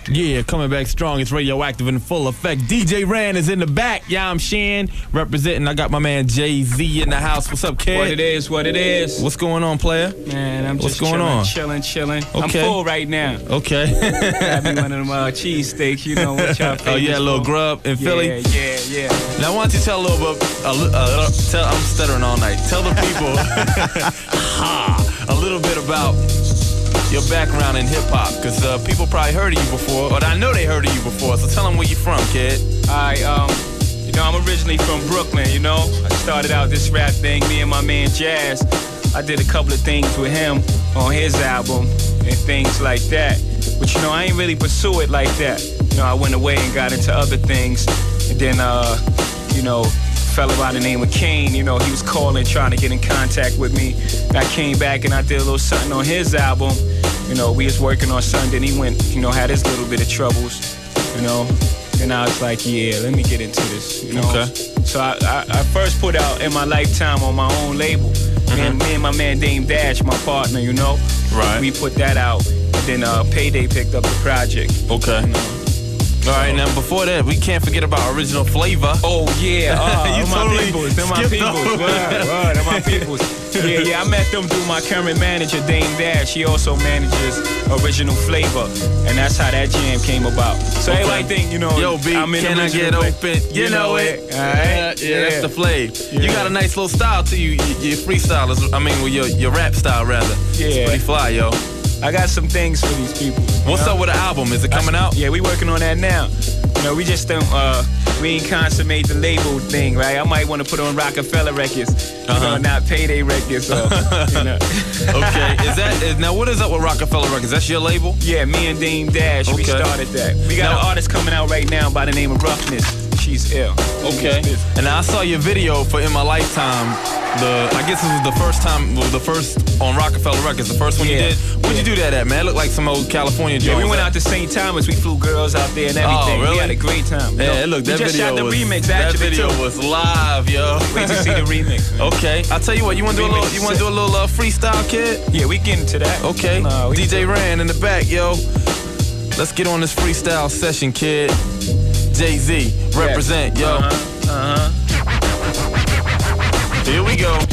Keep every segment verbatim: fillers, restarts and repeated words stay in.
Yeah, coming back strong. It's radioactive in full effect. D J Ran is in the back. Yeah, I'm Shan representing. I got my man Jay-Z in the house. What's up, kid? What it is, what it is. What's going on, player? Man, I'm What's just going chilling, on? chilling, chilling. Okay. I'm full right now. Okay. Got me one of them uh, cheese steaks, you know what y'all famous Oh, yeah, a little for. grub in Philly? Yeah, yeah, yeah. Now, why don't you tell a little bit, uh, uh, tell, I'm stuttering all night. Tell the people ha, a little bit about your background in hip-hop, because uh, people probably heard of you before, or I know they heard of you before, so tell them where you from, kid. I, um, you know, I'm originally from Brooklyn, you know. I started out this rap thing, me and my man Jazz. I did a couple of things with him on his album and things like that. But, you know, I ain't really pursue it like that. You know, I went away and got into other things. And then, uh, you know, a fella by the name of Kane, you know, he was calling, trying to get in contact with me. And I came back and I did a little something on his album. You know, we was working on something, then he went, you know, had his little bit of troubles, you know. And I was like, yeah, let me get into this, you know. Okay. So I, I, I first put out In My Lifetime on my own label. Mm-hmm. Me, and, me and my man Dame Dash, my partner, you know. Right. We put that out. And then uh, Payday picked up the project. Okay. You know. All right, now before that, we can't forget about Original Flavor. Oh, yeah. Uh, you my totally peoples. They're my peoples. Word, word. They're my peoples. Yeah, yeah. I met them through my current manager, Dame Dash. He also manages Original Flavor. And that's how that jam came about. So okay. Everybody think, you know, Yo, B, I'm in can I get flavor. open? You, you know, know it. it. All right. Yeah, yeah, yeah, that's the flav. Yeah. You got a nice little style to you. Your freestylers, I mean, well, your, your rap style, rather. Yeah. It's pretty fly, yo. I got some things for these people. What's know? up with the album? Is it coming out? Yeah, we working on that now. You know, we just don't, uh, we ain't consummate the label thing, right? I might want to put on Rockefeller Records, uh-huh. you know, not Payday Records, or, you know. Okay, is that, is, now what is up with Rockefeller Records? That's your label? Yeah, me and Dame Dash, okay. We started that. We got now, an artist coming out right now by the name of Roughness. She's ill. Okay. And I saw your video for In My Lifetime. The I guess this was the first time, well, the first on Rockefeller Records, the first one yeah. you did. Where'd yeah. you do that at, man? It looked like some old California joint. Yeah, we went out to Saint Thomas. We flew girls out there and everything. Oh, really? We had a great time. Yeah, look, that we just video shot the was, remix that actually video too. was live, yo. Wait to see the remix. Man. Okay, I'll tell you what. You want to do a little? You want to do a little uh, freestyle, kid? Yeah, we get into that. Okay. No, D J Ran in the back, yo. Let's get on this freestyle session, kid. Jay-Z, represent, yes. yo. Uh-huh. Uh-huh. Here we go.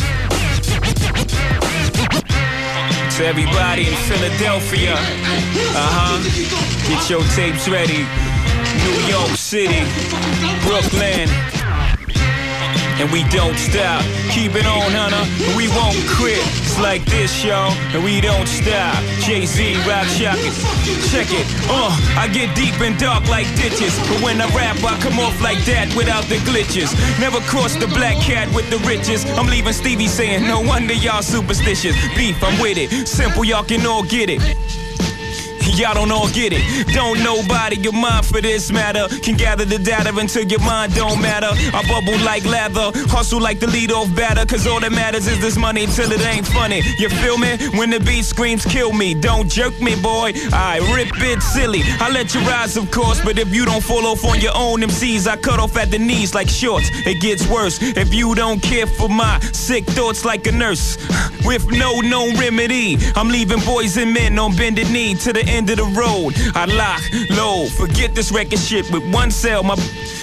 To everybody in Philadelphia, uh-huh. Get your tapes ready. New York City, Brooklyn. And we don't stop. Keep it on, Hunter. We won't quit. It's like this, y'all. And we don't stop. Jay-Z, Rock Shockers. Check it. Uh, I get deep and dark like ditches. But when I rap, I come off like that without the glitches. Never cross the black cat with the riches. I'm leaving Stevie saying, no wonder y'all superstitious. Beef, I'm with it. Simple, y'all can all get it. Y'all don't all get it. Don't nobody your mind for this matter. Can gather the data until your mind don't matter. I bubble like lather, hustle like the lead-off batter. Cause all that matters is this money till it ain't funny. You feel me? When the beat screams kill me, don't jerk me, boy. I rip it silly. I let you rise, of course. But if you don't fall off on your own M Cs, I cut off at the knees like shorts. It gets worse if you don't care for my sick thoughts like a nurse. With no known remedy, I'm leaving boys and men on bended knee to the end of the road. I lock, low, forget this record shit with one cell. My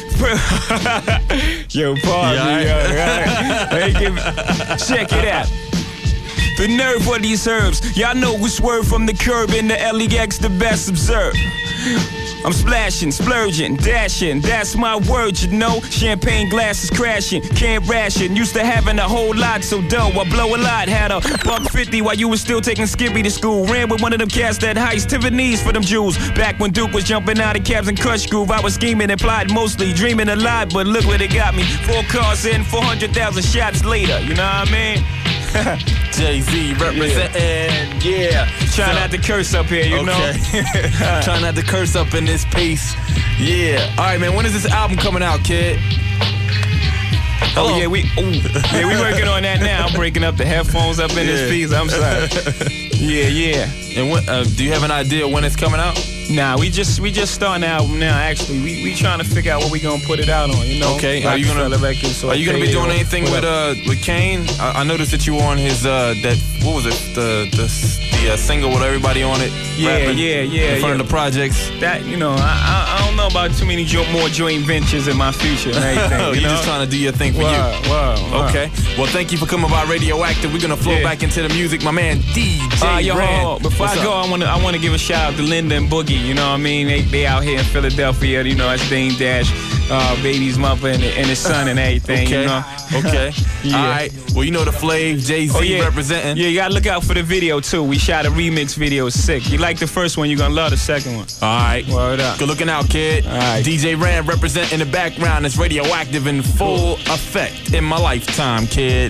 yo, pardon yeah, me, yo, right? Hey, give, check it out. The nerve of these herbs, y'all know who swerve from the curb in the L E X, the best observed. I'm splashing, splurging, dashing, that's my word, you know. Champagne glasses crashing, can't ration. Used to having a whole lot, so dough, I blow a lot. Had a buck fifty while you was still taking Skippy to school. Ran with one of them cats that heist Tiffany's for them jewels. Back when Duke was jumping out of cabs and Crush Groove, I was scheming and plotting, mostly dreaming a lot. But look what it got me, four cars in, four hundred thousand shots later, you know what I mean? Jay-Z representing, yeah. yeah. Try so, not to curse up here, you okay. know. Try not to curse up in this piece. Yeah. All right, man. When is this album coming out, kid? Hello. Oh yeah, we ooh, yeah we working on that now. I'm breaking up the headphones up in yeah. this piece. I'm sorry. Yeah, yeah. And when, uh, do you have an idea when it's coming out? Nah, we just we just starting the album now. Actually, we we trying to figure out what we gonna put it out on. You know. Okay. Are you gonna Records, Are you gonna be doing anything with uh with Kane? I, I noticed that you were on his uh that what was it the the the uh, single with everybody on it. Yeah, rapping yeah, yeah. In front yeah. of the projects. That you know, I, I I don't know about too many jo- more joint ventures in my future and everything. Oh, you you're know? just trying to do your thing for wow, you. Wow, wow. Okay. Well, thank you for coming by Radioactive. We're gonna flow Yeah. back into the music. My man D J Uh, yo, Rand. hold on. Before What's I go, up? I want to I want to give a shout out to Linda and Boogie. You know what I mean? They they out here in Philadelphia. You know, that's Dame Dash, uh, baby's mother and, and his son and everything. Okay. You know? Okay. Yeah. All right. Well, you know the Flav, Jay Z Oh, yeah. representing. Yeah, you gotta look out for the video too. We shot a remix video, sick. You like the first one, you're gonna love the second one. All right. Word up. Good looking out, kid. All right. D J Rand representing the background. It's Radioactive in full effect in my lifetime, kid.